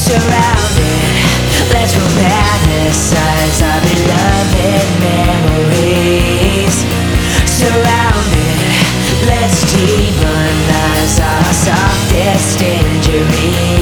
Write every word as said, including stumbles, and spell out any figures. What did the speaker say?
Surrounded, let's romanticize our beloved memories. Surrounded, let's demonize our softest injuries.